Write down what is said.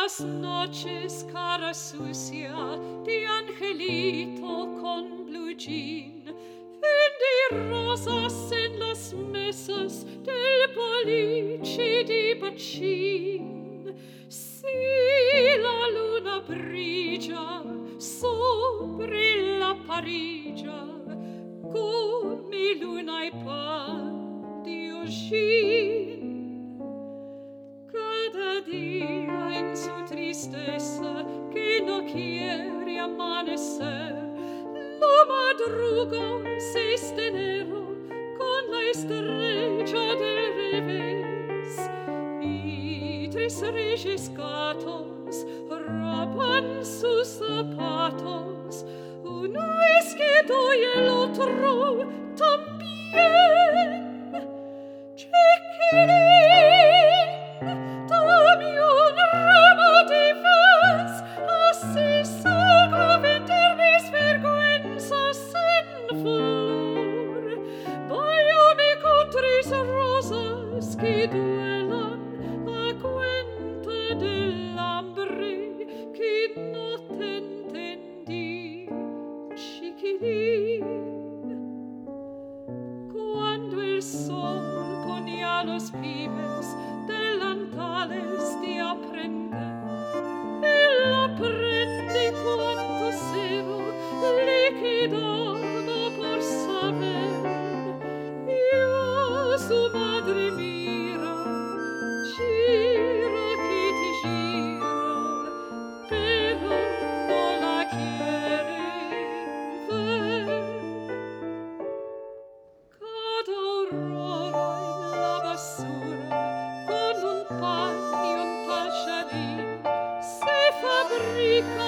las noches, cara sucia, di angelito con blue jean, vendi rosas en las mesas del boliche di bacin. Si la luna brilla sobre la Parigia, come luna e pan di Eugene. Cada día en su tristeza que no quiere amanecer, lo madruga 6 de enero con la estrella del revés, y 3 reyes gatos roban sus zapatos, uno es quedo y el otro también. Chiquilín, dame un ramo de vas, así salgo a vender mis vergüenzas en flor. Váyame con 3 rosas que duelan a cuenta del hambre que no te entendí, chiquilín. Cuando el sol ponía a los pibes delantales de aprender, él aprende cuánto cero le quedaba por saber, y a su madre mira, gira que te gira, pero no la quiere ver. Cada aurora en la basura, con un pan y un tallarín, se fabrica